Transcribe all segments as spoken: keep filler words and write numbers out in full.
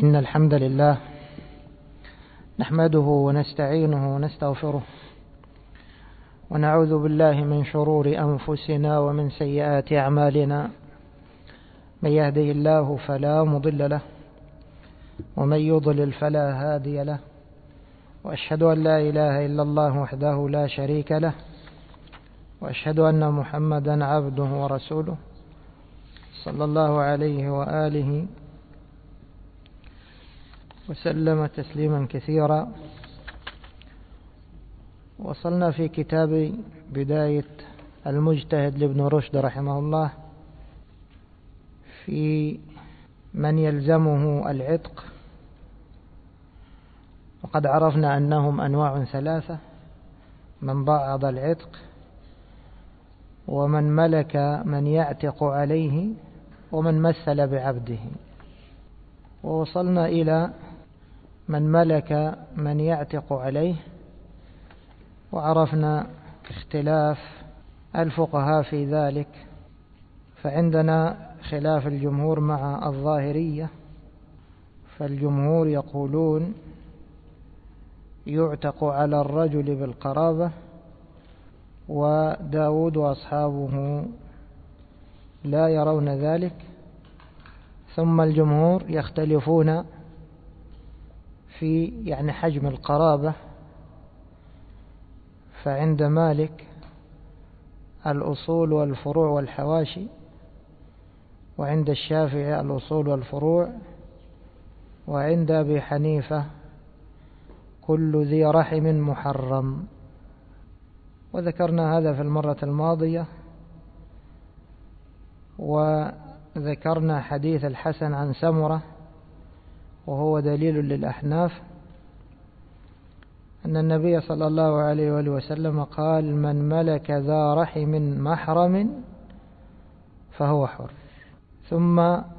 إن الحمد لله نحمده ونستعينه ونستغفره ونعوذ بالله من شرور أنفسنا ومن سيئات أعمالنا. من يهده الله فلا مضل له ومن يضلل فلا هادي له، وأشهد أن لا إله إلا الله وحده لا شريك له، وأشهد أن محمدا عبده ورسوله صلى الله عليه وآله وسلم تسليما كثيرا. وصلنا في كتاب بداية المجتهد لابن رشد رحمه الله في من يلزمه العتق، وقد عرفنا أنهم أنواع ثلاثة: من بعض العتق، ومن ملك من يعتق عليه، ومن مثل بعبده. ووصلنا إلى من ملك من يعتق عليه، وعرفنا اختلاف الفقهاء في ذلك، فعندنا خلاف الجمهور مع الظاهرية. فالجمهور يقولون يعتق على الرجل بالقرابة، وداود وأصحابه لا يرون ذلك. ثم الجمهور يختلفون في يعني حجم القرابة، فعند مالك الأصول والفروع والحواشي، وعند الشافعي الأصول والفروع، وعند أبي حنيفة كل ذي رحم محرم. وذكرنا هذا في المرة الماضية، وذكرنا حديث الحسن عن سمرة وهو دليل للأحناف أن النبي صلى الله عليه وآله وسلم قال: من ملك ذا رحم محرم فهو حر. ثم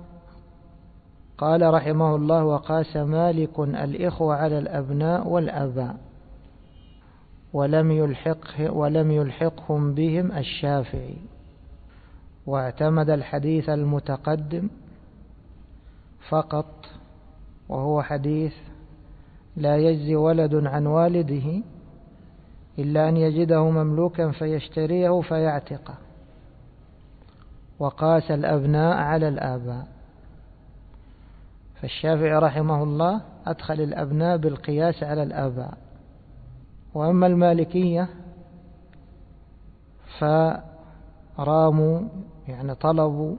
قال رحمه الله: وقاس مالك الإخوة على الأبناء والآباء، ولم يلحق ولم يلحقهم بهم الشافعي، واعتمد الحديث المتقدم فقط، وهو حديث لا يجزي ولد عن والده إلا أن يجده مملوكا فيشتريه فيعتقه. وقاس الأبناء على الآباء، فالشافعي رحمه الله أدخل الأبناء بالقياس على الآباء. وأما المالكية فراموا يعني طلبوا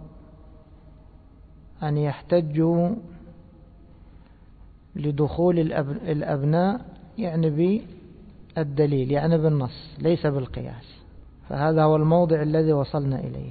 أن يحتجوا لدخول الأبناء يعني بالدليل، يعني بالنص، ليس بالقياس. فهذا هو الموضع الذي وصلنا إليه.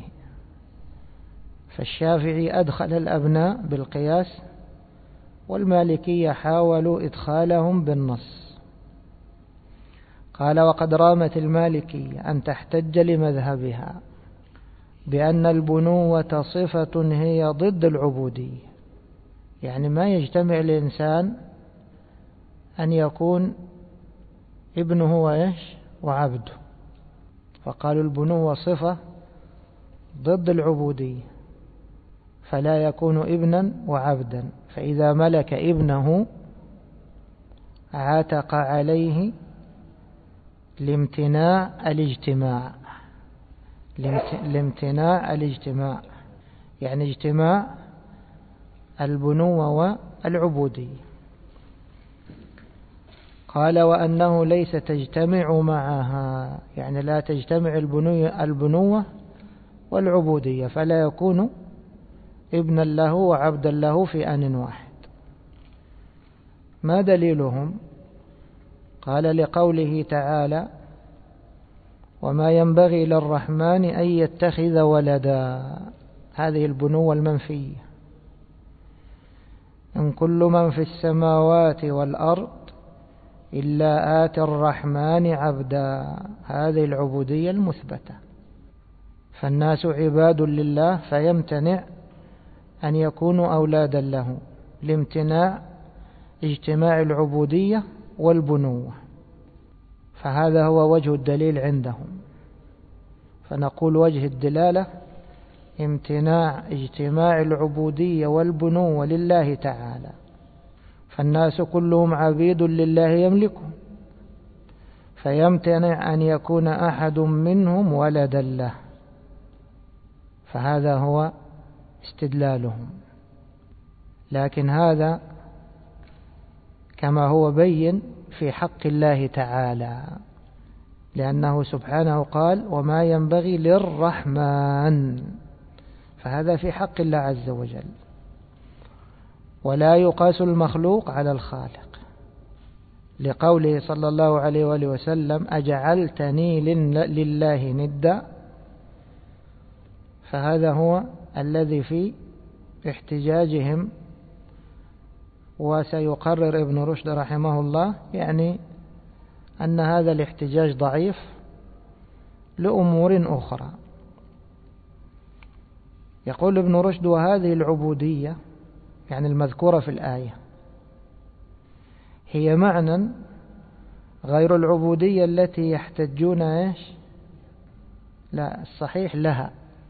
فالشافعي أدخل الأبناء بالقياس، والمالكية حاولوا إدخالهم بالنص. قال: وقد رامت المالكية أن تحتج لمذهبها بأن البنوة صفة هي ضد العبودية، يعني ما يجتمع الإنسان أن يكون ابنه وإيش وعبده، فقالوا البنوة صفة ضد العبودية، فلا يكون ابنا وعبدا. فإذا ملك ابنه عاتق عليه لامتناع الاجتماع، لامتناع الاجتماع يعني اجتماع البنوة والعبودية. قال: وأنه ليس تجتمع معها، يعني لا تجتمع البنوة والعبودية، فلا يكون ابنا له وعبدا له في آن واحد. ما دليلهم؟ قال: لقوله تعالى: وما ينبغي للرحمن أن يتخذ ولدا. هذه البنوة المنفية: إن كل من في السماوات والأرض إلا آتي الرحمن عبدا. هذه العبودية المثبتة. فالناس عباد لله، فيمتنع أن يكونوا أولادا له لامتناع اجتماع العبودية والبنوة. فهذا هو وجه الدليل عندهم. فنقول وجه الدلالة امتناع اجتماع العبودية والبنوة لله تعالى فالناس كلهم عبيد لله يملكهم، فيمتنع أن يكون أحد منهم ولدا له، فهذا هو استدلالهم. لكن هذا كما هو بين في حق الله تعالى، لأنه سبحانه قال وما ينبغي للرحمن، فهذا في حق الله عز وجل، ولا يقاس المخلوق على الخالق، لقوله صلى الله عليه وآله وسلم أجعلتني لله ندا، فهذا هو الذي في احتجاجهم. وسيقرر ابن رشد رحمه الله يعني أن هذا الاحتجاج ضعيف لأمور أخرى. يقول ابن رشد وهذه العبودية يعني المذكورة في الآية هي معنى غير العبودية التي يحتجون إيش؟ لا، الصحيح لها،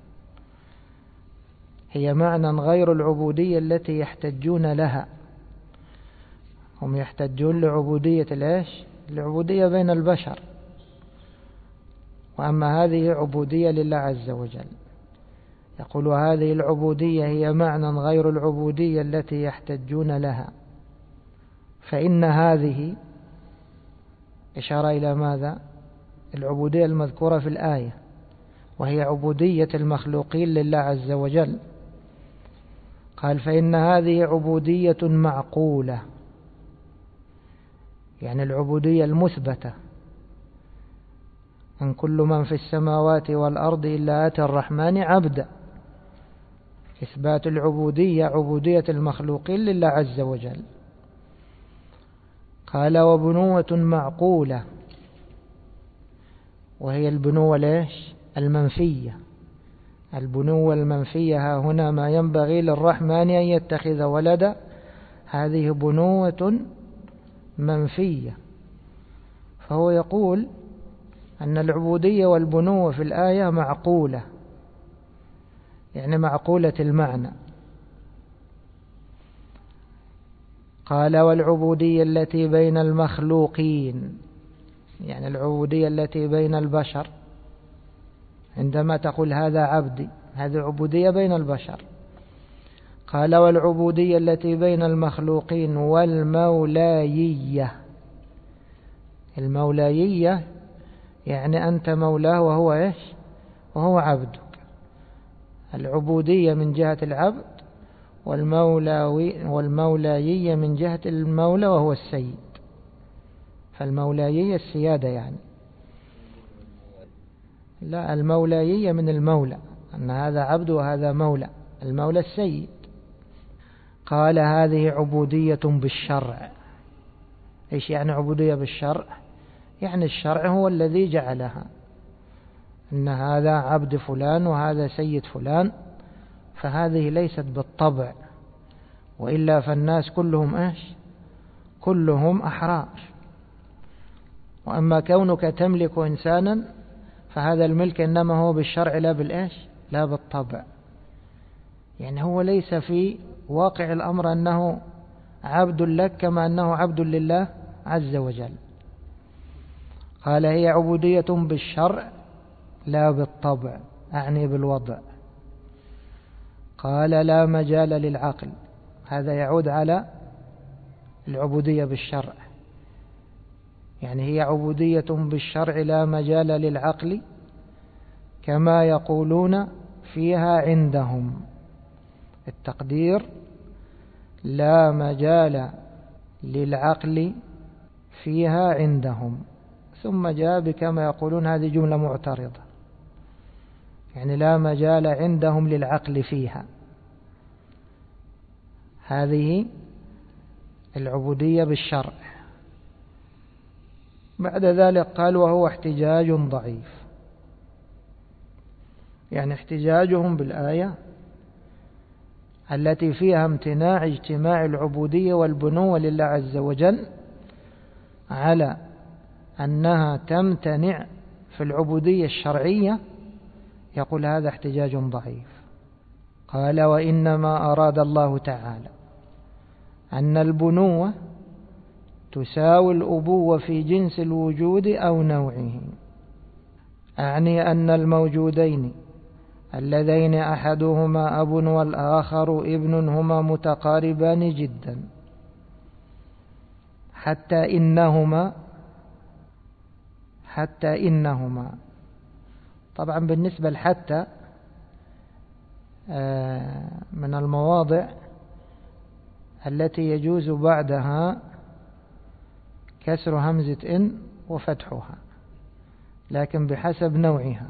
هي معنى غير العبودية التي يحتجون لها. هم يحتجون لعبودية الإيش؟ العبودية بين البشر، وأما هذه عبودية لله عز وجل. يقول هذه العبودية هي معنى غير العبودية التي يحتجون لها، فإن هذه إشارة إلى ماذا؟ العبودية المذكورة في الآية، وهي عبودية المخلوقين لله عز وجل. قال فإن هذه عبودية معقولة، يعني العبودية المثبتة، أن كل من في السماوات والأرض إلا آتي الرحمن عبدا، إثبات العبودية عبودية المخلوقين لله عز وجل. قال وبنوة معقولة، وهي البنوة ليش؟ المنفية. البنوة المنفية هنا ما ينبغي للرحمن أن يتخذ ولدا، هذه بنوة منفية. فهو يقول أن العبودية والبنوة في الآية معقولة، يعني معقولة المعنى. قال والعبودية التي بين المخلوقين، يعني العبودية التي بين البشر، عندما تقول هذا عبدي هذه عبودية بين البشر. قال والعبودية التي بين المخلوقين والمولايية. المولايية يعني أنت مولاه وهو إيش؟ وهو عبدك. العبودية من جهة العبد، والمولاوي والمولايية من جهة المولى وهو السيد. فالمولايية السيادة يعني، لا، المولايية من المولى، أن هذا عبد وهذا مولى، المولى السيد. قال هذه عبودية بالشرع. إيش يعني عبودية بالشرع؟ يعني الشرع هو الذي جعلها، أن هذا عبد فلان وهذا سيد فلان، فهذه ليست بالطبع، وإلا فالناس كلهم إيش؟ كلهم أحرار. وأما كونك تملك إنسانا فهذا الملك إنما هو بالشرع لا بالإيش؟ لا بالطبع. يعني هو ليس في واقع الأمر أنه عبد لك كما أنه عبد لله عز وجل. قال هي عبودية بالشرع لا بالطبع، أعني بالوضع. قال لا مجال للعقل، هذا يعود على العبودية بالشرع، يعني هي عبودية بالشرع لا مجال للعقل، كما يقولون فيها عندهم. التقدير لا مجال للعقل فيها عندهم، ثم جاء بكما يقولون هذه جملة معترضة، يعني لا مجال عندهم للعقل فيها. هذه العبودية بالشرع. بعد ذلك قال وهو احتجاج ضعيف، يعني احتجاجهم بالآية التي فيها امتناع اجتماع العبودية والبنوة لله عز وجل على أنها تمتنع في العبودية الشرعية، يقول هذا احتجاج ضعيف. قال وإنما أراد الله تعالى أن البنوة تساوي الأبوة في جنس الوجود أو نوعه، أعني أن الموجودين اللذين أحدهما أب والآخر ابن هما متقاربان جدا، حتى إنهما حتى إنهما طبعا بالنسبة لحتى من المواضع التي يجوز بعدها كسر همزة إن وفتحها، لكن بحسب نوعها.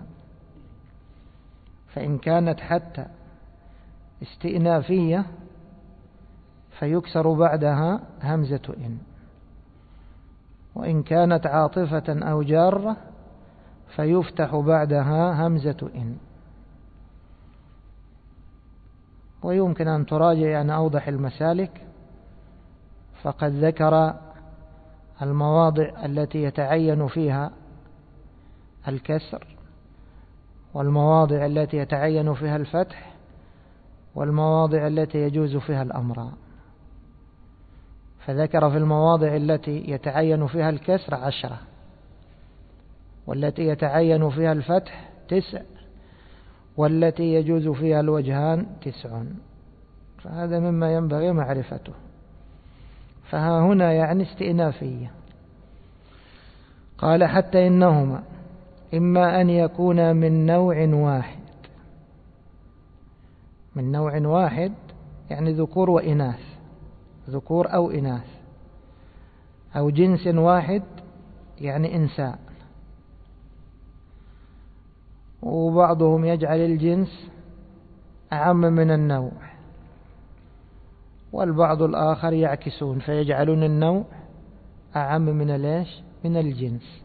فإن كانت حتى استئنافية فيكسر بعدها همزة إن، وإن كانت عاطفة أو جارة فيفتح بعدها همزة إن. ويمكن أن تراجع يعني أوضح المسالك، فقد ذكر المواضع التي يتعين فيها الكسر، والمواضع التي يتعين فيها الفتح، والمواضع التي يجوز فيها الأمر. فذكر في المواضع التي يتعين فيها الكسر عشرة، والتي يتعين فيها الفتح تسع، والتي يجوز فيها الوجهان تسع. فهذا مما ينبغي معرفته. فها هنا يعني استئنافية. قال حتى إنهما إما أن يكون من نوع واحد، من نوع واحد يعني ذكور وإناث، ذكور أو إناث، أو جنس واحد يعني إنساء. وبعضهم يجعل الجنس أعم من النوع، والبعض الآخر يعكسون فيجعلون النوع أعم من ليش من الجنس.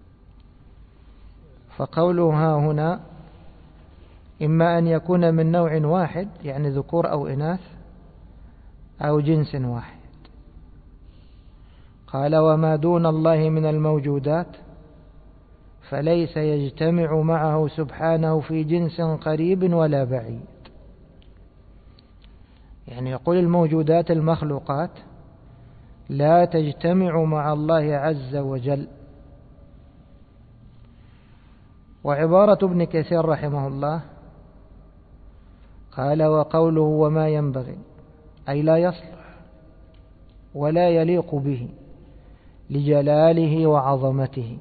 فقولها هنا إما أن يكون من نوع واحد يعني ذكور أو إناث، أو جنس واحد. قال وما دون الله من الموجودات فليس يجتمع معه سبحانه في جنس قريب ولا بعيد. يعني يقول الموجودات المخلوقات لا تجتمع مع الله عز وجل. وعبارة ابن كثير رحمه الله قال وقوله وما ينبغي أي لا يصلح ولا يليق به لجلاله وعظمته،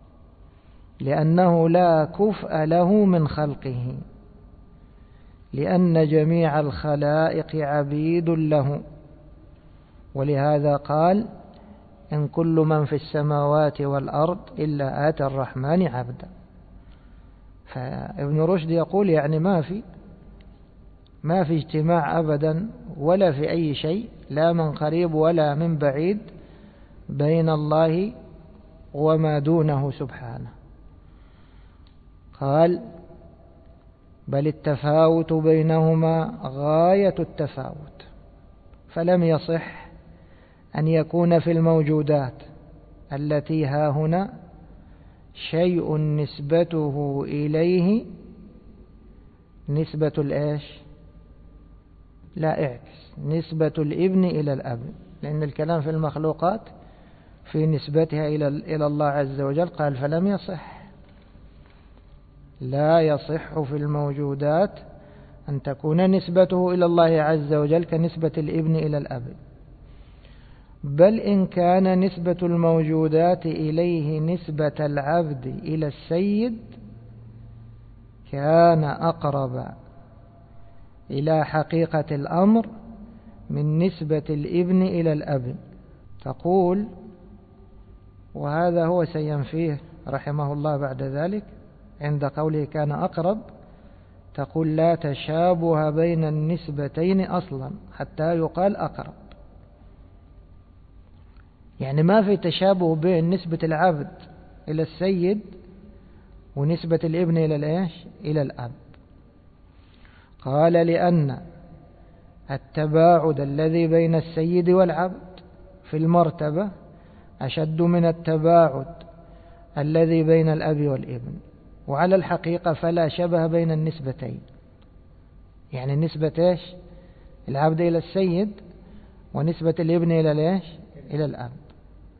لأنه لا كفء له من خلقه، لأن جميع الخلائق عبيد له. ولهذا قال إن كل من في السماوات والأرض إلا آتى الرحمن عبدا. فابن رشد يقول يعني ما في ما في اجتماع أبدا ولا في أي شيء، لا من قريب ولا من بعيد، بين الله وما دونه سبحانه. قال بل التفاوت بينهما غاية التفاوت، فلم يصح أن يكون في الموجودات التي ها هنا شيء نسبته إليه نسبة الإيش؟ لا اعكس، نسبة الابن إلى الأب، لأن الكلام في المخلوقات في نسبتها إلى الله عز وجل. قال فلم يصح، لا يصح في الموجودات أن تكون نسبته إلى الله عز وجل كنسبة الابن إلى الأب، بل إن كان نسبة الموجودات إليه نسبة العبد إلى السيد كان أقرب إلى حقيقة الأمر من نسبة الابن إلى الأب. تقول وهذا هو سينفيه رحمه الله بعد ذلك عند قوله كان أقرب، تقول لا تشابه بين النسبتين أصلا حتى يقال أقرب. يعني ما في تشابه بين نسبة العبد إلى السيد ونسبة الابن إلى الإيش؟ إلى الأب. قال لأن التباعد الذي بين السيد والعبد في المرتبة أشد من التباعد الذي بين الأب والابن، وعلى الحقيقة فلا شبه بين النسبتين. يعني نسبة إيش؟ العبد إلى السيد ونسبة الابن إلى الإيش؟ إلى الأب.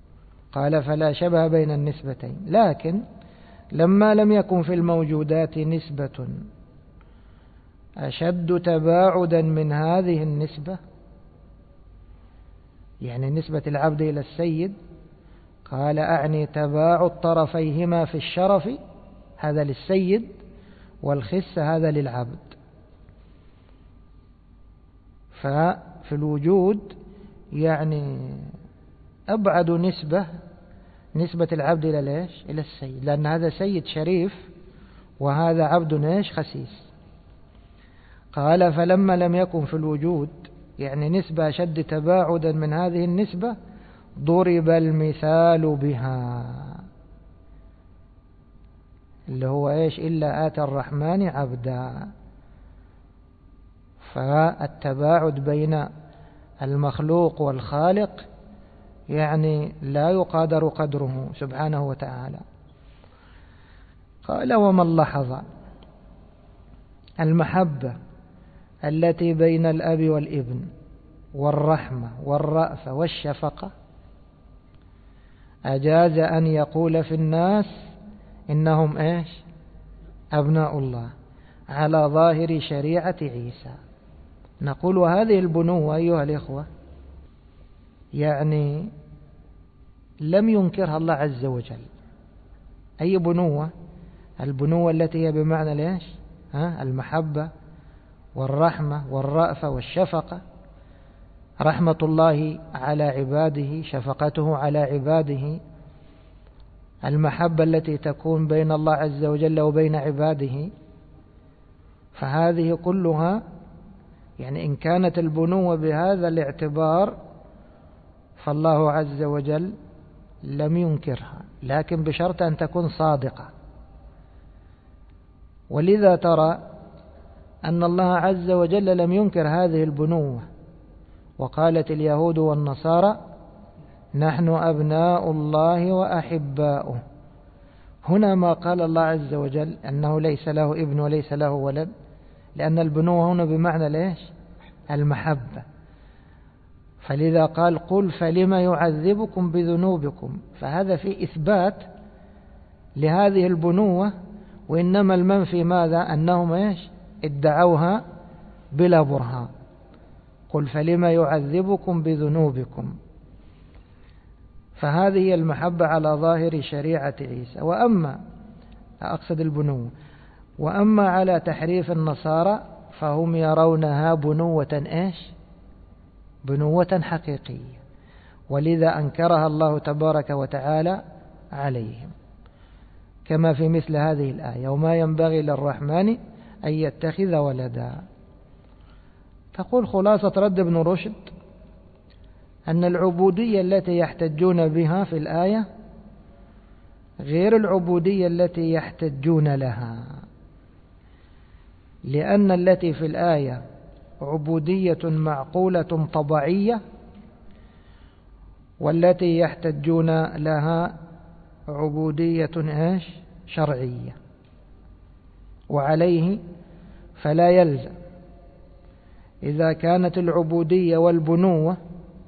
قال فلا شبه بين النسبتين. لكن لما لم يكن في الموجودات نسبة أشد تباعدا من هذه النسبة، يعني نسبة العبد إلى السيد، قال أعني تباعد طرفيهما في الشرف، هذا للسيد، والخس هذا للعبد. ففي الوجود يعني أبعد نسبة نسبة العبد إلى ليش؟ إلى السيد، لأن هذا سيد شريف وهذا عبد نيش خسيس. قال فلما لم يكن في الوجود يعني نسبة أشد تباعدا من هذه النسبة ضرب المثال بها، اللي هو إيش؟ إلا آتى الرحمن عبدا. فالتباعد بين المخلوق والخالق يعني لا يقادر قدره سبحانه وتعالى. قال ومن لاحظ المحبة التي بين الأب والابن والرحمة والرأفة والشفقة أجاز أن يقول في الناس إنهم إيش؟ أبناء الله على ظاهر شريعة عيسى. نقول وهذه البنوة أيها الإخوة يعني لم ينكرها الله عز وجل. أي بنوة؟ البنوة التي هي بمعنى ليش؟ ها؟ المحبة والرحمة والرأفة والشفقة، رحمة الله على عباده، شفقته على عباده، المحبة التي تكون بين الله عز وجل وبين عباده. فهذه كلها يعني إن كانت البنوة بهذا الاعتبار فالله عز وجل لم ينكرها، لكن بشرط أن تكون صادقة. ولذا ترى أن الله عز وجل لم ينكر هذه البنوة، وقالت اليهود والنصارى نحن أبناء الله وأحباؤه. هنا ما قال الله عز وجل أنه ليس له ابن وليس له ولد، لأن البنوة هنا بمعنى ليش؟ المحبة. فلذا قال قل فلما يعذبكم بذنوبكم، فهذا في إثبات لهذه البنوة، وإنما المنفي ماذا؟ أنهم إيش؟ ادعوها بلا برهان. قل فلما يعذبكم بذنوبكم، فهذه هي المحبة على ظاهر شريعة عيسى. وأما أقصد البنوة، وأما على تحريف النصارى فهم يرونها بنوة إيش؟ بنوة حقيقية، ولذا أنكرها الله تبارك وتعالى عليهم، كما في مثل هذه الآية وما ينبغي للرحمن أن يتخذ ولدا. تقول خلاصة رد ابن رشد أن العبودية التي يحتجون بها في الآية غير العبودية التي يحتجون لها، لأن التي في الآية عبودية معقولة طبيعية، والتي يحتجون لها عبودية إيش؟ شرعية. وعليه فلا يلزم إذا كانت العبودية والبنوة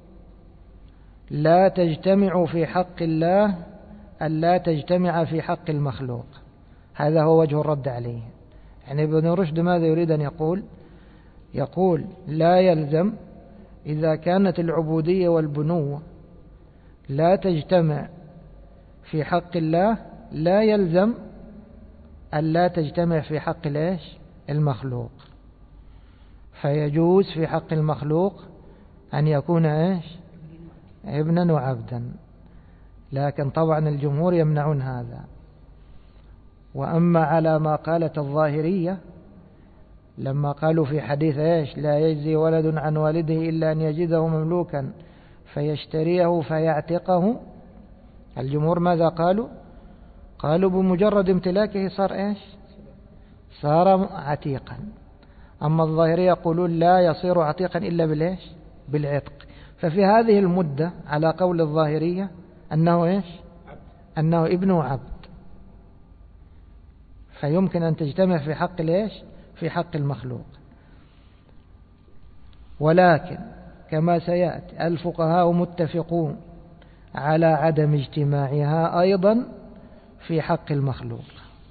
لا تجتمع في حق الله أن لا تجتمع في حق المخلوق. هذا هو وجه الرد عليه. يعني ابن رشد ماذا يريد أن يقول؟ يقول لا يلزم إذا كانت العبودية والبنوة لا تجتمع في حق الله، لا يلزم أن لا تجتمع في حق ليش؟ المخلوق. فيجوز في حق المخلوق أن يكون إيش؟ ابنا وعبدا، لكن طبعا الجمهور يمنعون هذا. وأما على ما قالت الظاهرية لما قالوا في حديث إيش؟ لا يجزي ولد عن والده إلا أن يجده مملوكا فيشتريه فيعتقه، الجمهور ماذا قالوا؟ قالوا بمجرد امتلاكه صار إيش؟ صار عتيقا. أما الظاهرية يقولون لا يصير عتيقا إلا بالإيش؟ بالعتق. ففي هذه المدة على قول الظاهرية أنه إيش؟ أنه ابن وعبد، فيمكن أن تجتمع في حق الإيش؟ في حق المخلوق. ولكن كما سيأتي الفقهاء متفقون على عدم اجتماعها أيضا في حق المخلوق.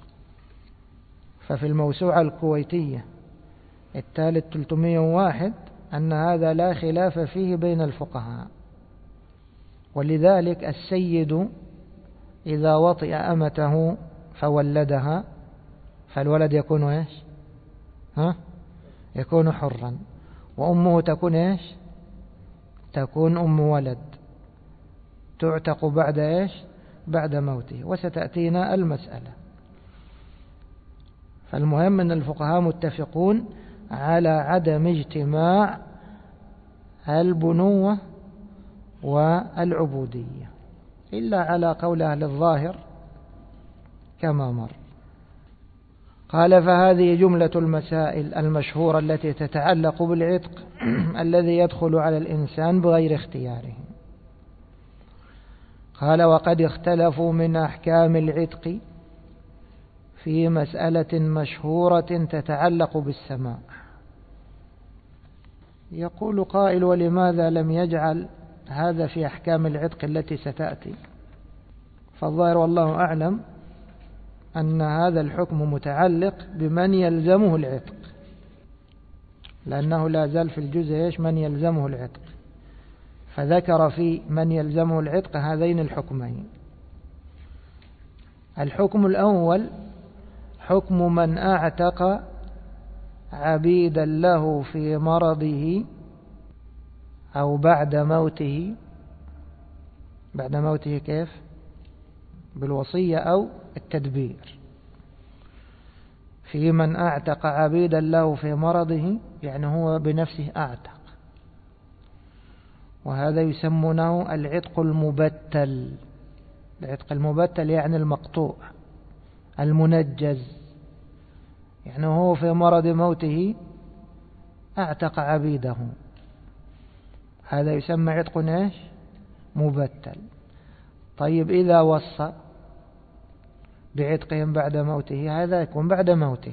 ففي الموسوعة الكويتية الثالث ثلاثمائة وواحد أن هذا لا خلاف فيه بين الفقهاء. ولذلك السيد إذا وطئ أمته فولدها فالولد يكون إيش؟ ها؟ يكون حرا، وأمه تكون إيش؟ تكون أم ولد، تعتق بعد إيش؟ بعد موته، وستأتينا المسألة. فالمهم أن الفقهاء متفقون على عدم اجتماع البنوة والعبودية، إلا على قول أهل الظاهر كما مر. قال: فهذه جملة المسائل المشهورة التي تتعلق بالعتق الذي يدخل على الإنسان بغير اختياره. قال: وقد اختلفوا من أحكام العتق في مسألة مشهورة تتعلق بالسماع. يقول قائل: ولماذا لم يجعل هذا في أحكام العتق التي ستأتي؟ فالظاهر والله أعلم أن هذا الحكم متعلق بمن يلزمه العتق، لأنه لا زال في الجزء إيش؟ من يلزمه العتق، فذكر في من يلزمه العتق هذين الحكمين. الحكم الأول حكم من أعتق عبيدا له في مرضه أو بعد موته. بعد موته كيف؟ بالوصية أو التدبير. في من أعتق عبيدا له في مرضه، يعني هو بنفسه أعتق، وهذا يسمونه العتق المبتل. العتق المبتل يعني المقطوع المنجز، يعني هو في مرض موته أعتق عبيده، هذا يسمى عتق إيش؟ مبتل. طيب إذا وصى بعتقهم بعد موته، هذا يكون بعد موته،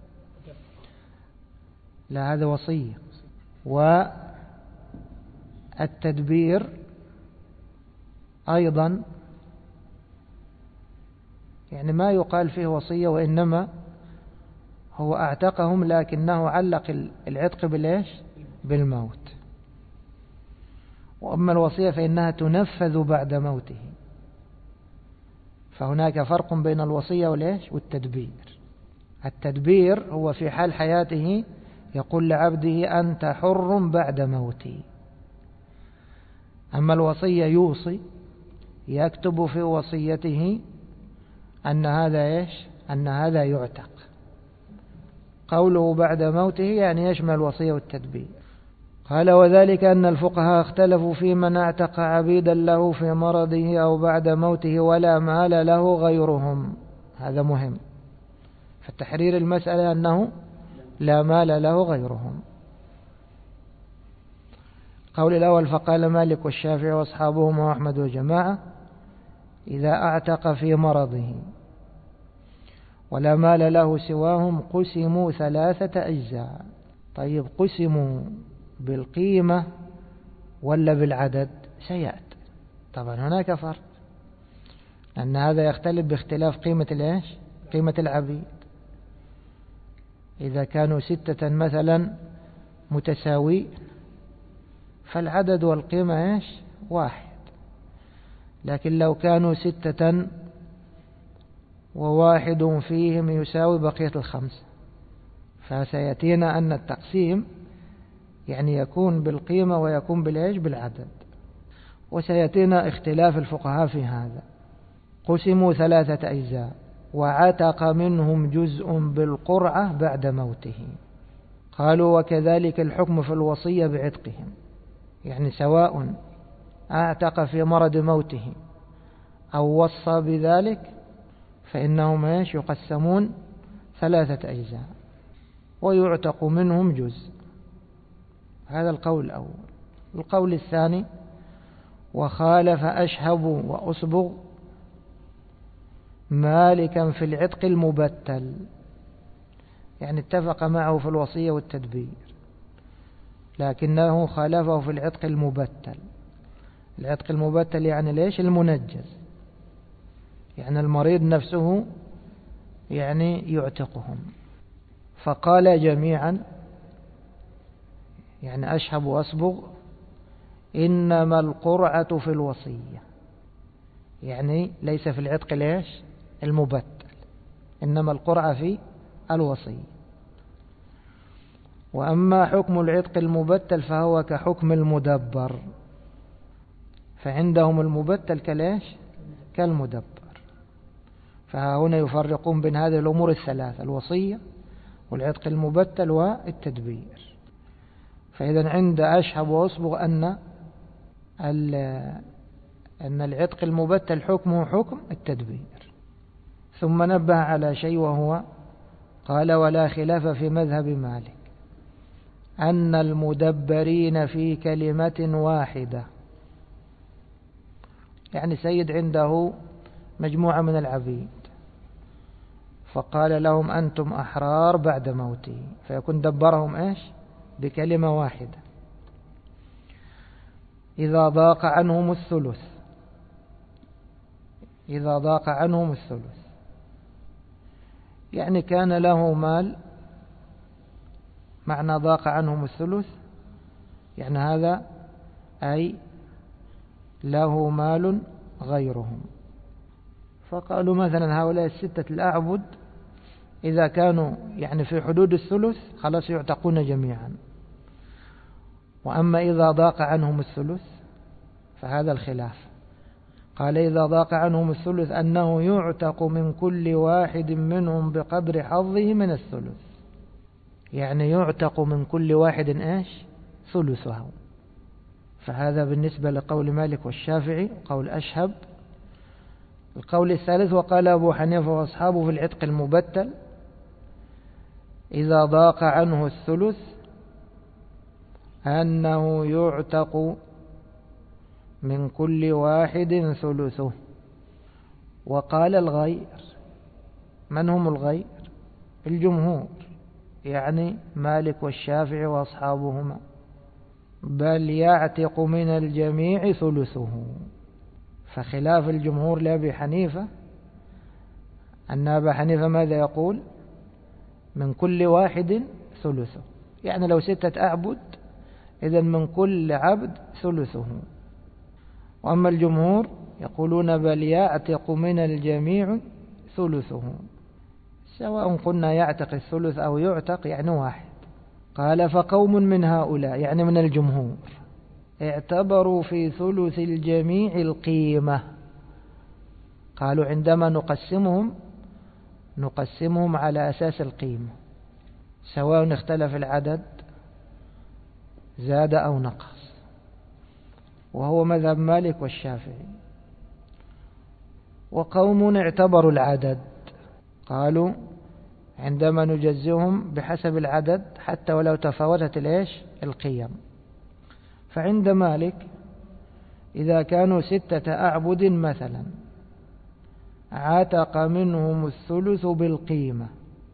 لا هذا وصية. والتدبير أيضا يعني ما يقال فيه وصية، وإنما هو أعتقهم لكنه علق العتق بالإيش؟ بالموت. وأما الوصية فإنها تنفذ بعد موته، فهناك فرق بين الوصية والإيش؟ والتدبير. التدبير هو في حال حياته يقول لعبده أنت حر بعد موتي، أما الوصية يوصي، يكتب في وصيته أن هذا إيش؟ أن هذا يعتق. قوله بعد موته يعني يشمل الوصية والتدبير. قال: وذلك أن الفقهاء اختلفوا في من اعتق عبيدا له في مرضه أو بعد موته ولا مال له غيرهم. هذا مهم، فالتحرير المسألة أنه لا مال له غيرهم. قول الأول: فقال مالك والشافعي وأصحابهما وأحمد وجماعة: إذا اعتق في مرضه ولا مال له سواهم قسموا ثلاثة أجزاء. طيب قسموا بالقيمة ولا بالعدد؟ سيأتي. طبعا هناك فرق، لأن هذا يختلف باختلاف قيمة الإيش؟ قيمة العبيد. إذا كانوا ستة مثلا متساوي فالعدد والقيمة إيش؟ واحد. لكن لو كانوا ستة وواحد فيهم يساوي بقية الخمسة، فسيأتينا أن التقسيم يعني يكون بالقيمة ويكون بالإيش؟ بالعدد. وسيأتينا اختلاف الفقهاء في هذا. قسموا ثلاثة أجزاء وعتق منهم جزء بالقرعة بعد موته. قالوا: وكذلك الحكم في الوصية بعتقهم، يعني سواء اعتق في مرض موته أو وصى بذلك فإنهم ايش؟ يقسمون ثلاثة أجزاء ويعتق منهم جزء. هذا القول الأول. القول الثاني: وخالف أشهب وأصبغ مالكا في العتق المبتل، يعني اتفق معه في الوصية والتدبير لكنه خالفه في العتق المبتل، العتق المبتل يعني ليش؟ المنجز، يعني المريض نفسه يعني يعتقهم. فقال جميعا يعني أشهب وأصبغ إنما القرعة في الوصية، يعني ليس في العتق ليش؟ المبتل، إنما القرعة في الوصية. وأما حكم العتق المبتل فهو كحكم المدبر، فعندهم المبتل كليش؟ كالمدبر. فهنا يفرقون بين هذه الأمور الثلاثة: الوصية والعتق المبتل والتدبير. فإذا عند أشهب وأصبغ أن أن العتق المبتل حكمه حكم التدبير. ثم نبه على شيء، وهو قال: ولا خلاف في مذهب مالك أن المدبرين في كلمة واحدة. يعني سيد عنده مجموعة من العبيد، فقال لهم أنتم أحرار بعد موته، فيكون دبرهم إيش؟ بكلمة واحدة. إذا ضاق عنهم الثلث، إذا ضاق عنهم الثلث يعني كان له مال، معنى ضاق عنهم الثلث يعني هذا أي له مال غيرهم. فقالوا مثلا هؤلاء الستة الأعبد إذا كانوا يعني في حدود الثلث خلاص يعتقون جميعا. وأما إذا ضاق عنهم الثلث فهذا الخلاف. قال: إذا ضاق عنهم الثلث أنه يعتق من كل واحد منهم بقدر حظه من الثلث، يعني يعتق من كل واحد إيش؟ ثلثه. فهذا بالنسبة لقول مالك والشافعي وقول أشهب. القول الثالث: وقال أبو حنيفة وأصحابه في العتق المبتل: إذا ضاق عنه الثلث أنه يعتق من كل واحد ثلثه. وقال الغير. من هم الغير؟ الجمهور، يعني مالك والشافعي وأصحابهما: بل يعتق من الجميع ثلثه. فخلاف الجمهور لأبي حنيفة أن أبا حنيفة ماذا يقول؟ من كل واحد ثلثه، يعني لو ستة أعبد إذن من كل عبد ثلثه. وأما الجمهور يقولون بل يعتق من الجميع ثلثه، سواء قلنا يعتق الثلث أو يعتق يعني واحد. قال: فقوم من هؤلاء يعني من الجمهور اعتبروا في ثلث الجميع القيمة. قالوا عندما نقسمهم نقسمهم على أساس القيمة، سواء اختلف العدد زاد أو نقص، وهو مذهب مالك والشافعي. وقوم اعتبروا العدد، قالوا عندما نجزئهم بحسب العدد حتى ولو تفاوتت الإيش؟ القيم. فعند مالك إذا كانوا ستة أعبد مثلا عتق منهم الثلث بالقيمة،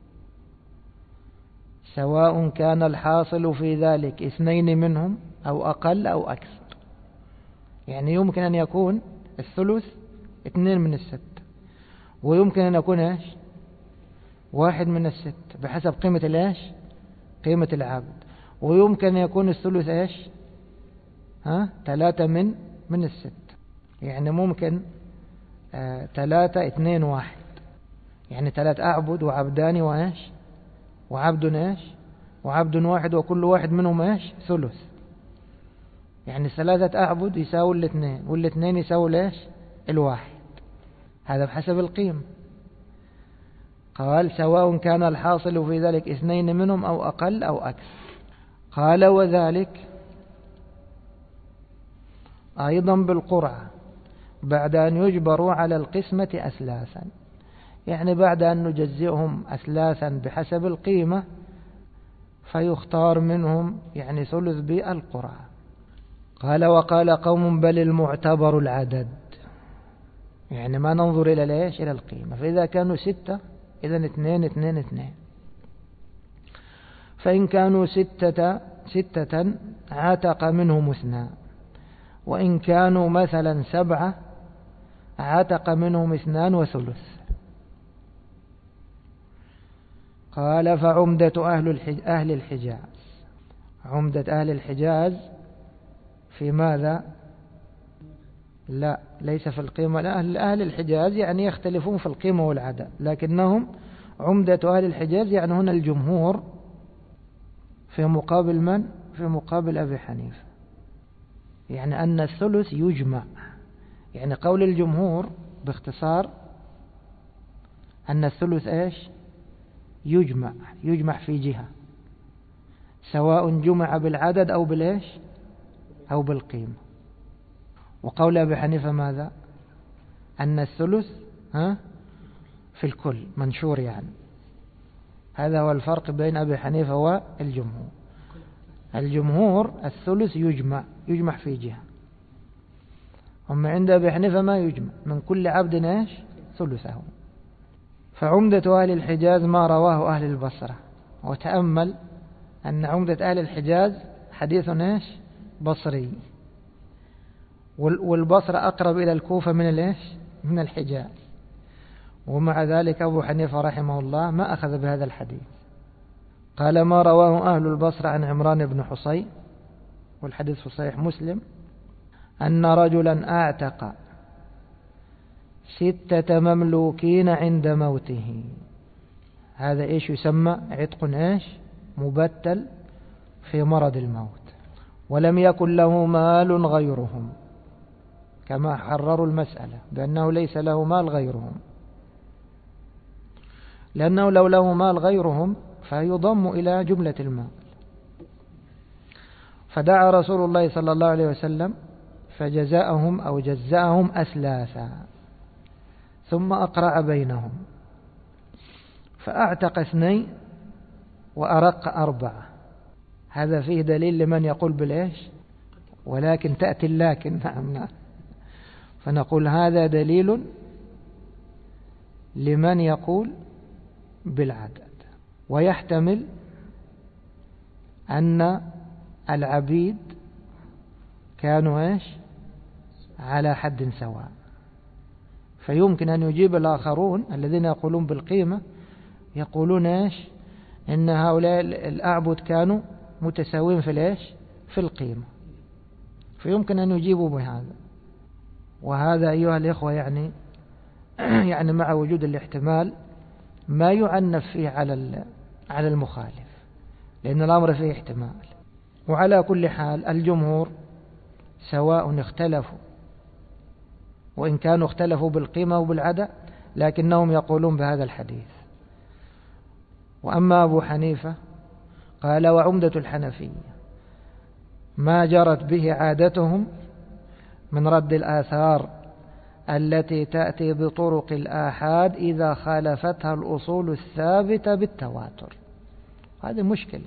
سواء كان الحاصل في ذلك اثنين منهم أو أقل أو أكثر. يعني يمكن أن يكون الثلث اثنين من الستة، ويمكن أن يكون إيش؟ واحد من الست بحسب قيمة الإيش؟ قيمة العبد. ويمكن أن يكون الثلث إيش؟ ها؟ ثلاثة من من الست. يعني ممكن آه ثلاثة اثنين واحد، يعني ثلاث أعبد وعبدان وإيش؟ وعبد إيش؟ وعبد واحد، وكل واحد منهم إيش؟ ثلث. يعني ثلاثة أعبد يساوي الاثنين، والاثنين يساوي إيش؟ الواحد. هذا بحسب القيمة. قال: سواء كان الحاصل في ذلك اثنين منهم أو أقل أو أكثر. قال: وذلك أيضا بالقرعة بعد أن يجبروا على القسمة أثلاثا، يعني بعد أن نجزئهم أثلاثا بحسب القيمة فيختار منهم يعني ثلث بالقرعة. قال: وقال قوم بل المعتبر العدد، يعني ما ننظر إلى ليش؟ إلى القيمة. فإذا كانوا ستة إذن اثنين اثنين اثنين. فإن كانوا ستة ستة عتق منهم اثنان، وإن كانوا مثلا سبعة عتق منهم اثنان وثلث. قال فعمدة أهل الحجاز، عمدة أهل الحجاز في ماذا؟ لا، ليس في القيمة. أهل, أهل الحجاز يعني يختلفون في القيمة والعدد، لكنهم عمدة أهل الحجاز يعني هنا الجمهور في مقابل من؟ في مقابل أبي حنيفة. يعني أن الثلث يجمع، يعني قول الجمهور باختصار أن الثلث إيش؟ يجمع، يجمع في جهة، سواء جمع بالعدد أو بالإيش أو بالقيمة. وقول أبي حنيفة ماذا؟ أن الثلث ها في الكل منشور. يعني هذا هو الفرق بين أبي حنيفة والجمهور. الجمهور الثلث يجمع، يجمع في جهة، أما عند أبي حنيفة ما يجمع، من كل عبد إيش ثلثه. فعمدة أهل الحجاز ما رواه أهل البصرة. وتأمل أن عمدة أهل الحجاز حديث إيش بصري، والبصرة أقرب إلى الكوفة من الإيش من الحجاز، ومع ذلك أبو حنيفة رحمه الله ما أخذ بهذا الحديث. قال ما رواه أهل البصرة عن عمران بن حصين، والحديث في صحيح مسلم، أن رجلا أعتق ستة مملوكين عند موته. هذا إيش يسمى؟ عتق إيش مبتل في مرض الموت، ولم يكن له مال غيرهم، كما حرروا المسألة بأنه ليس له مال غيرهم، لأنه لو له مال غيرهم فيضم إلى جملة المال. فدعا رسول الله صلى الله عليه وسلم فجزاءهم أو جزاءهم أثلاثا، ثم أقرع بينهم فأعتق اثنين وأرق أربعة. هذا فيه دليل لمن يقول بالإيش، ولكن تأتي لكن نعم نعم فنقول هذا دليل لمن يقول بالعدد. ويحتمل أن العبيد كانوا إيش على حد سواء، فيمكن أن يجيب الآخرون الذين يقولون بالقيمة، يقولون إيش إن هؤلاء الأعبد كانوا متساوين في الإيش في القيمة، فيمكن أن يجيبوا بهذا. وهذا أيها الإخوة يعني يعني مع وجود الاحتمال ما يعنف فيه على على المخالف، لأن الأمر فيه احتمال. وعلى كل حال الجمهور سواء اختلفوا، وإن كانوا اختلفوا بالقيمة وبالعدد، لكنهم يقولون بهذا الحديث. وأما أبو حنيفة قال وعمدة الحنفية ما جرت به عادتهم من رد الآثار التي تأتي بطرق الآحاد إذا خالفتها الأصول الثابتة بالتواتر. هذه مشكلة،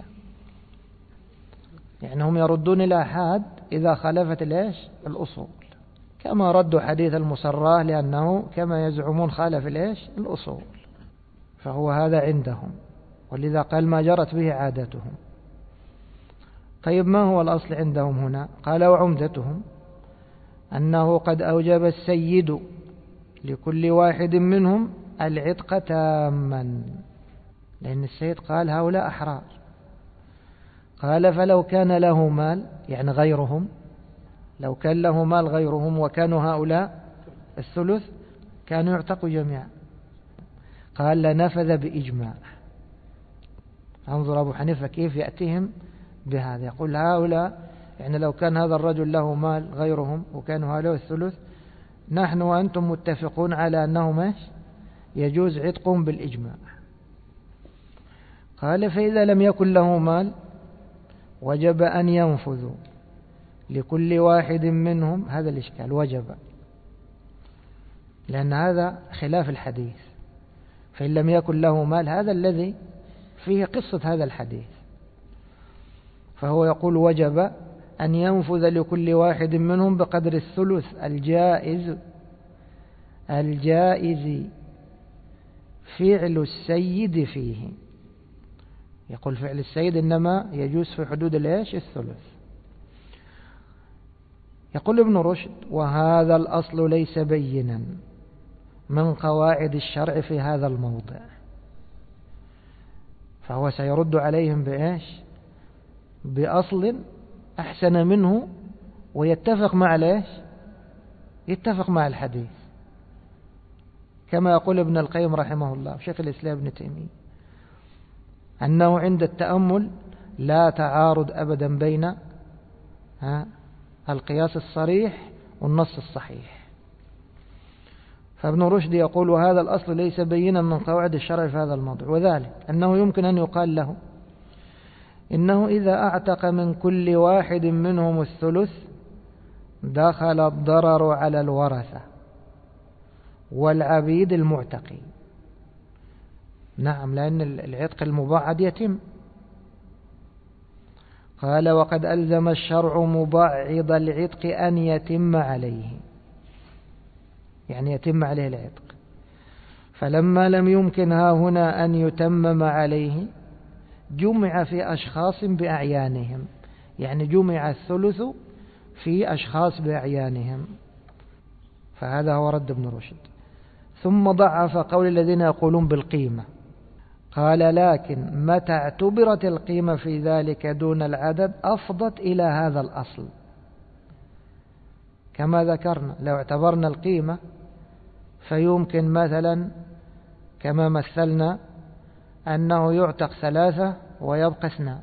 يعني هم يردون الآحاد إذا خالفت الإيش الأصول، كما ردوا حديث المسراه لأنه كما يزعمون خالف الإيش الأصول، فهو هذا عندهم، ولذا قال ما جرت به عادتهم. طيب ما هو الأصل عندهم هنا؟ قال وعمدتهم أنه قد أوجب السيد لكل واحد منهم العتق تاما، لأن السيد قال هؤلاء أحرار. قال فلو كان له مال، يعني غيرهم، لو كان له مال غيرهم وكانوا هؤلاء الثلث كانوا يعتقوا جميعا. قال لنفذ بإجماع. انظر أبو حنيفة كيف يأتيهم بهذا، يقول هؤلاء يعني لو كان هذا الرجل له مال غيرهم وكانوا هؤلاء الثلث، نحن وأنتم متفقون على أنه ماش يجوز عتقهم بالإجماع. قال فإذا لم يكن له مال وجب أن ينفذوا لكل واحد منهم. هذا الإشكال، وجب، لأن هذا خلاف الحديث. فإن لم يكن له مال هذا الذي فيه قصة هذا الحديث، فهو يقول وجب أن ينفذ لكل واحد منهم بقدر الثلث الجائز الجائز فعل السيد فيه. يقول فعل السيد إنما يجوز في حدود الإيش الثلث. يقول ابن رشد: وهذا الأصل ليس بينا من قواعد الشرع في هذا الموضع. فهو سيرد عليهم بإيش؟ بأصل أحسن منه ويتفق مع ليش؟ يتفق مع الحديث، كما يقول ابن القيم رحمه الله وشيخ الإسلام ابن تيمية أنه عند التأمل لا تعارض أبدا بين القياس الصريح والنص الصحيح. فابن رشد يقول: وهذا الأصل ليس بينا من قواعد الشرع في هذا الموضوع، وذلك أنه يمكن أن يقال له إنه إذا أعتق من كل واحد منهم الثلث دخل الضرر على الورثة والعبيد المعتقين. نعم، لأن العتق المبعد يتم. قال: وقد ألزم الشرع مبعض العتق أن يتم عليه، يعني يتم عليه العتق، فلما لم يمكن ها هنا أن يتمم عليه جمع في أشخاص بأعيانهم، يعني جمع الثلث في أشخاص بأعيانهم. فهذا هو رد ابن رشد. ثم ضعف قول الذين يقولون بالقيمة. قال: لكن متى اعتبرت القيمة في ذلك دون العدد أفضت إلى هذا الأصل. كما ذكرنا لو اعتبرنا القيمة فيمكن مثلا كما مثلنا أنه يعتق ثلاثة ويبقى اثنان،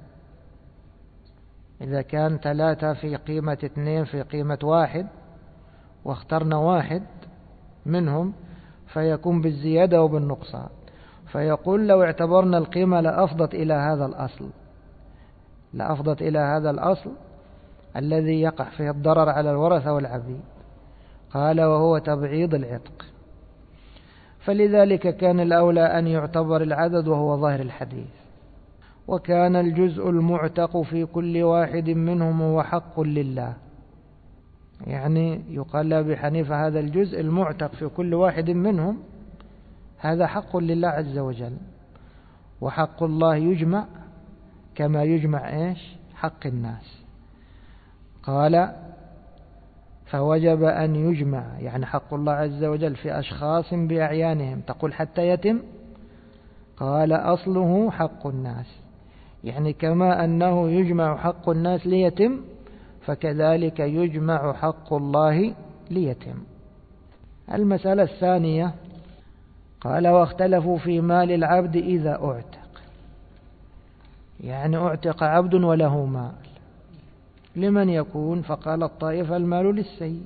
إذا كان ثلاثة في قيمة اثنين في قيمة واحد واخترنا واحد منهم فيكون بالزيادة وبالنقصان. فيقول: لو اعتبرنا القيمة لأفضت إلى هذا الأصل، لأفضت إلى هذا الأصل الذي يقع فيه الضرر على الورثة والعبيد. قال: وهو تبعيض العتق. فلذلك كان الأولى أن يعتبر العدد وهو ظاهر الحديث. وكان الجزء المعتق في كل واحد منهم هو حق لله، يعني يقال لأبي حنيفة هذا الجزء المعتق في كل واحد منهم هذا حق لله عز وجل، وحق الله يجمع كما يجمع إيش؟ حق الناس. قال: فوجب أن يجمع، يعني حق الله عز وجل في أشخاص بأعيانهم. تقول حتى يتم؟ قال: أصله حق الناس، يعني كما أنه يجمع حق الناس ليتم فكذلك يجمع حق الله ليتم. المسألة الثانية قال: واختلفوا في مال العبد إذا أعتق، يعني أعتق عبد وله مال، لمن يكون؟ فقال الطائفة: المال للسيد،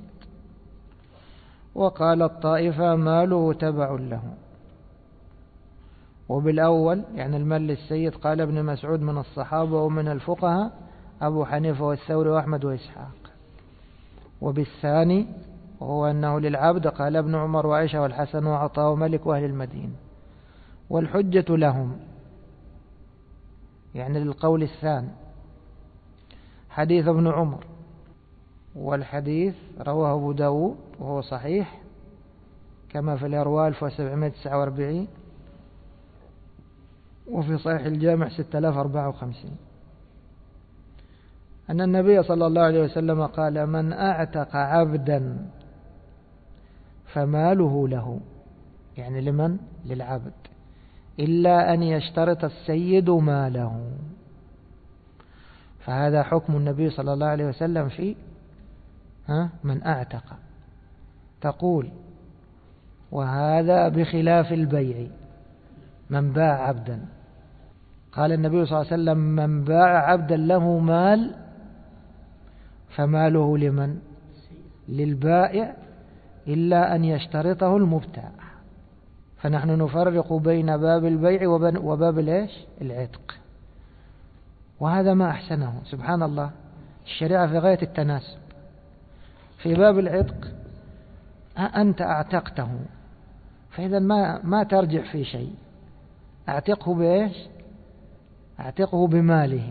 وقال الطائفة: ماله تبع له. وبالأول يعني المال للسيد قال ابن مسعود من الصحابة ومن الفقهاء أبو حنيفة والثوري وأحمد وإسحاق. وبالثاني وهو أنه للعبد قال ابن عمر وعائشة والحسن وعطاء وملك وأهل المدينة. والحجة لهم، يعني للقول الثاني، حديث ابن عمر، والحديث رواه أبو داود وهو صحيح كما في الأرواح ألف وسبعمائة وتسعة وأربعين، وفي صحيح الجامع ستة آلاف وأربعة وخمسين، أن النبي صلى الله عليه وسلم قال: من أعتق عبدا فماله له، يعني لمن؟ للعبد، إلا أن يشترط السيد ماله. فهذا حكم النبي صلى الله عليه وسلم في ها من أعتق. تقول: وهذا بخلاف البيع، من باع عبدا. قال النبي صلى الله عليه وسلم: من باع عبدا له مال فماله لمن؟ للبائع، إلا أن يشترطه المبتاع. فنحن نفرق بين باب البيع وباب الإيش؟ العتق. وهذا ما أحسنه سبحان الله، الشريعة في غاية التناسب. في باب العتق أنت أعتقته، فإذا ما ما ترجع في شيء، أعتقه بإيش؟ أعتقه بماله.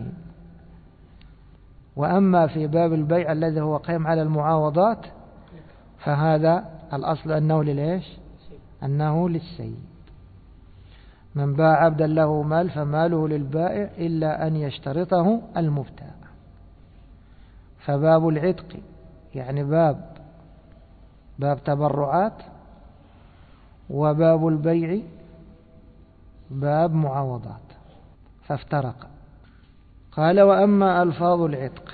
وأما في باب البيع الذي هو قائم على المعاوضات فهذا الأصل أنه للإيش؟ أنه للسيد. من باع عبدا له مال فماله للبائع إلا أن يشترطه المبتاع. فباب العتق يعني باب باب تبرعات، وباب البيع باب معاوضات، فافترق. قال وأما ألفاظ العتق،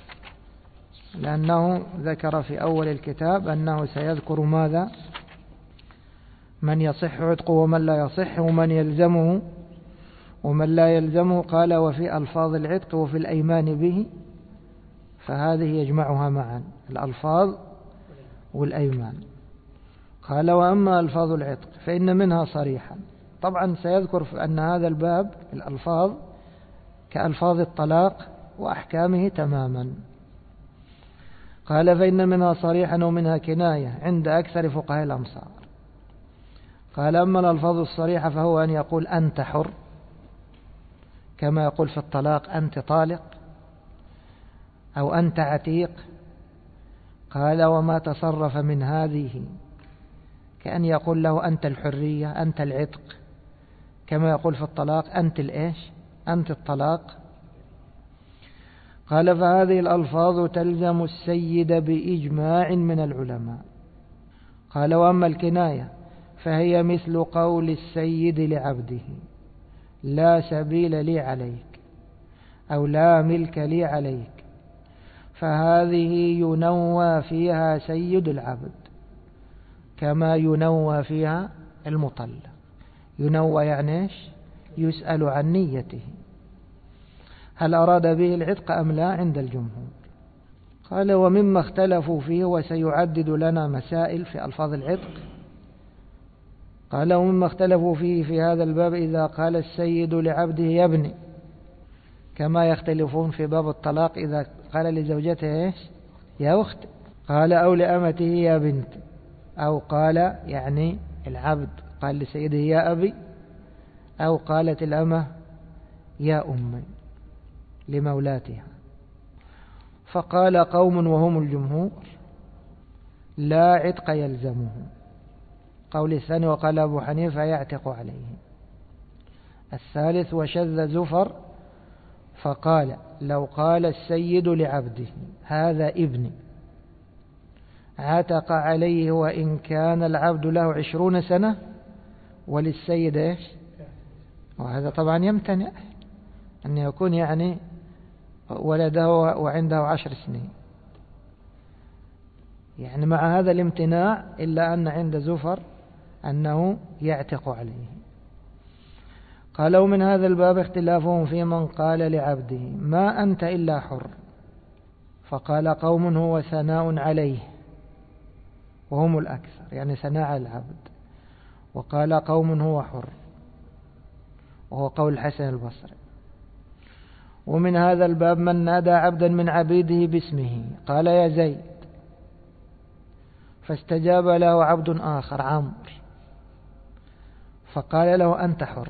لأنه ذكر في أول الكتاب أنه سيذكر ماذا؟ من يصح عتقه ومن لا يصح ومن يلزمه ومن لا يلزمه. قال وفي ألفاظ العتق وفي الأيمان به، فهذه يجمعها معا، الألفاظ والأيمان. قال وأما ألفاظ العتق فإن منها صريحا. طبعا سيذكر أن هذا الباب الألفاظ كألفاظ الطلاق وأحكامه تماما. قال فإن منها صريحا ومنها كناية عند أكثر فقهاء الأمصار. قال أما الألفاظ الصريحة فهو أن يقول أنت حر، كما يقول في الطلاق أنت طالق أو أنت عتيق. قال وما تصرف من هذه كأن يقول له أنت الحرية أنت العتق، كما يقول في الطلاق أنت الإيش أنت الطلاق. قال فهذه الألفاظ تلزم السيد بإجماع من العلماء. قال وأما الكناية فهي مثل قول السيد لعبده لا سبيل لي عليك أو لا ملك لي عليك، فهذه ينوى فيها سيد العبد كما ينوى فيها المطلق. ينوى يعني إيش؟ يسأل عن نيته هل أراد به العتق أم لا عند الجمهور. قال ومما اختلفوا فيه، وسيعدد لنا مسائل في ألفاظ العتق. قال ومما اختلفوا فيه في هذا الباب إذا قال السيد لعبده يا ابني، كما يختلفون في باب الطلاق إذا قال لزوجته إيش يا أخت. قال أو لأمته يا بنت، أو قال يعني العبد قال لسيده يا أبي، أو قالت الأمة يا أمي لمولاتها. فقال قوم وهم الجمهور لا عتق يلزمه. قول الثاني وقال أبو حنيفة يعتق عليه. الثالث وشذ زفر فقال لو قال السيد لعبده هذا ابني عتق عليه وإن كان العبد له عشرون سنة وللسيد إيش، وهذا طبعا يمتنع أن يكون يعني ولده وعنده عشر سنين، يعني مع هذا الامتناع إلا أن عند زفر أنه يعتق عليه. قالوا من هذا الباب اختلافهم في من قال لعبده ما أنت إلا حر، فقال قوم هو ثناء عليه وهم الأكثر، يعني ثناء على العبد. وقال قوم هو حر، وهو قول الحسن البصري. ومن هذا الباب من نادى عبدا من عبيده باسمه قال يا زيد، فاستجاب له عبد آخر عمرو فقال له أنت حر،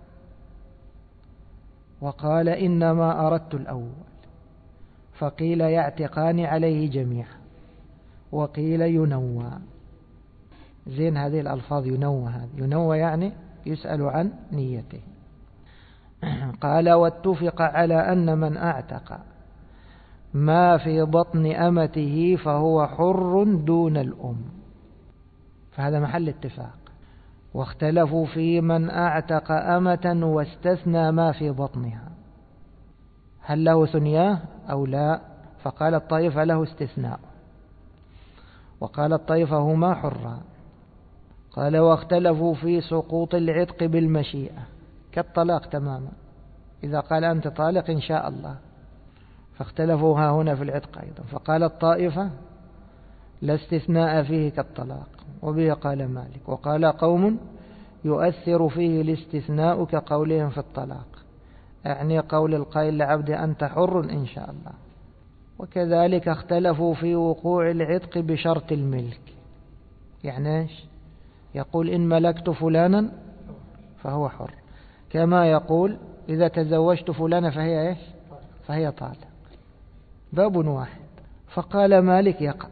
وقال إنما أردت الأول، فقيل يعتقان عليه جميعا وقيل ينوى. زين هذه الألفاظ ينوى، هذه ينوى يعني يسأل عن نيته. قال واتفق على أن من أعتق ما في بطن أمته فهو حر دون الأم، فهذا محل اتفاق. واختلفوا في من أعتق أمة واستثنى ما في بطنها هل له ثنياه أو لا، فقال الطائفة له استثناء، وقال الطائفة هما حران. قال واختلفوا في سقوط العتق بالمشيئة كالطلاق تماما، إذا قال أنت طالق إن شاء الله، فاختلفوا ها هنا في العتق أيضا. فقال الطائفة لا استثناء فيه كالطلاق، وبه قال مالك. وقال قوم يؤثر فيه الاستثناء كقولهم في الطلاق، يعني قول القائل لعبد أنت حر إن شاء الله. وكذلك اختلفوا في وقوع العتق بشرط الملك، يعني إيش؟ يقول إن ملكت فلانا فهو حر، كما يقول إذا تزوجت فلانا فهي إيش؟ فهي طالق. باب واحد. فقال مالك يقع،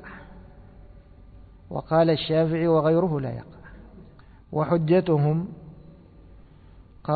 وقال الشافعي وغيره لا يقع. وحجتهم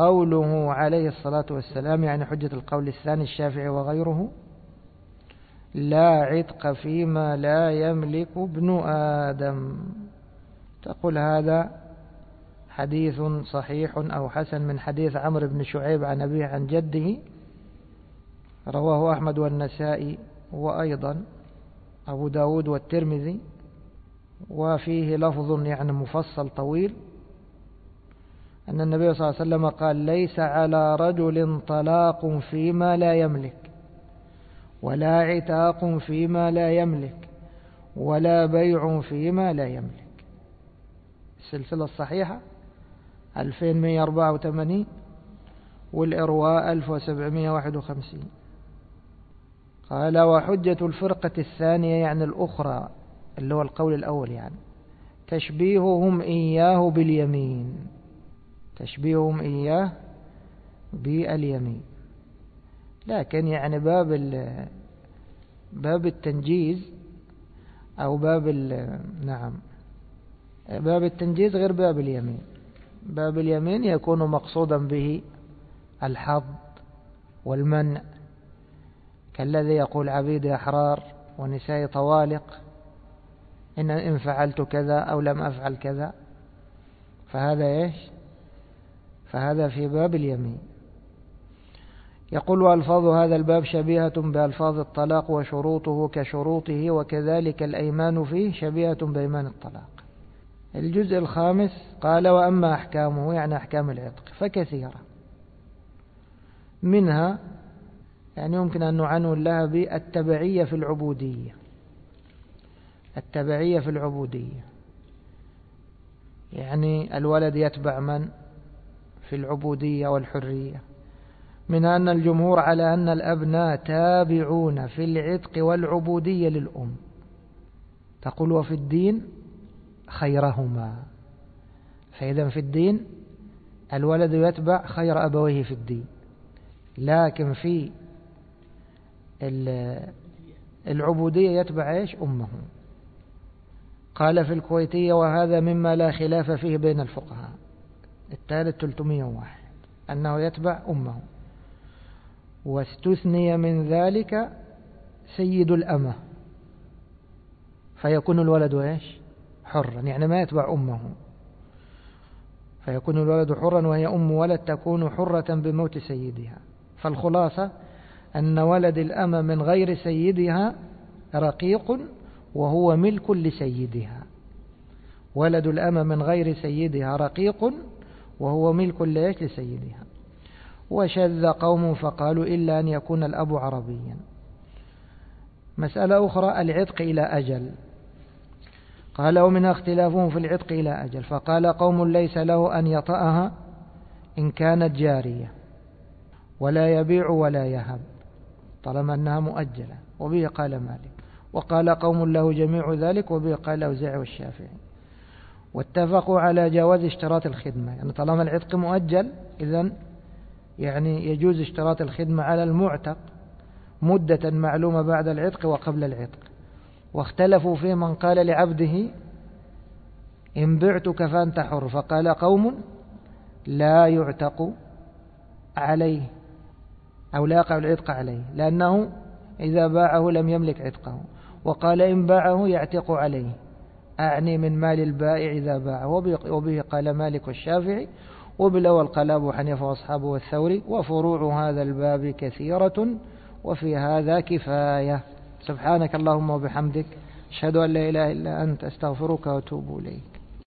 قوله عليه الصلاة والسلام، يعني حجة القول الثاني الشافعي وغيره، لا عتق فيما لا يملك ابن آدم. تقول هذا حديث صحيح أو حسن من حديث عمرو بن شعيب عن أبيه عن جده، رواه أحمد والنسائي وأيضا أبو داود والترمذي، وفيه لفظ يعني مفصل طويل أن النبي صلى الله عليه وسلم قال: ليس على رجل طلاق فيما لا يملك، ولا عتاق فيما لا يملك، ولا بيع فيما لا يملك. السلسلة الصحيحة ألفين ومئة وأربعة وثمانين، والإرواء ألف وسبعمئة وواحد وخمسين. قال: وحجة الفرقة الثانية يعني الأخرى اللي هو القول الأول يعني تشبيههم إياه باليمين، تشبيههم إياه باليمين. لكن يعني باب باب التنجيز أو باب نعم باب التنجيز غير باب اليمين. باب اليمين يكون مقصودا به الحظ والمنع، كالذي يقول عبيد أحرار ونساء طوالق إن إن فعلت كذا أو لم أفعل كذا، فهذا إيش؟ فهذا في باب اليمين. يقول: وألفاظ هذا الباب شبيهة بألفاظ الطلاق وشروطه كشروطه، وكذلك الأيمان فيه شبيهة بأيمان الطلاق. الجزء الخامس قال: وأما أحكامه يعني أحكام العتق فكثيرة، منها يعني يمكن أن نعنون لها بالتبعية في العبودية. التبعية في العبودية يعني الولد يتبع من في العبودية والحرية، من أن الجمهور على أن الأبناء تابعون في العتق والعبودية للأم. تقول: وفي الدين خيرهما، فإذا في الدين الولد يتبع خير أبويه في الدين، لكن في العبودية يتبع إيش؟ أمه. قال في الكويتية: وهذا مما لا خلاف فيه بين الفقهاء. الثالث ثلاثمئة وواحد أنه يتبع أمه. واستثني من ذلك سيد الأمة، فيكون الولد إيش؟ حرا، يعني ما يتبع أمه، فيكون الولد حرا، وهي أم ولد تكون حرة بموت سيدها. فالخلاصة أن ولد الأمة من غير سيدها رقيق وهو ملك لسيدها. ولد الأمة من غير سيدها رقيق وهو ملك لسيدها. وشذ قوم فقالوا: إلا أن يكون الأب عربيا. مسألة أخرى: العتق إلى أجل. قال: ومنها اختلافهم في العتق إلى أجل. فقال قوم: ليس له أن يطأها إن كانت جارية، ولا يبيع ولا يهب طالما أنها مؤجلة، وبه قال مالك. وقال قوم: له جميع ذلك، وبه قال الأوزاعي والشافعي. واتفقوا على جواز اشتراط الخدمة، يعني طالما العتق مؤجل إذن يعني يجوز اشتراط الخدمة على المعتق مدة معلومة بعد العتق وقبل العتق. واختلفوا في من قال لعبده: إن بعتك فأنت حر. فقال قوم: لا يعتق عليه أو لا يقع العتق عليه، لأنه إذا باعه لم يملك عتقه. وقال: إن باعه يعتق عليه، أعني من مال البائع إذا باعه. وبه قال مالك والشافعي، وبالأول قال أبو حنيفة وأصحابه والثوري. وفروع هذا الباب كثيرة، وفي هذا كفاية. سبحانك اللهم وبحمدك، أشهد أن لا إله إلا أنت، أستغفرك وأتوب إليك.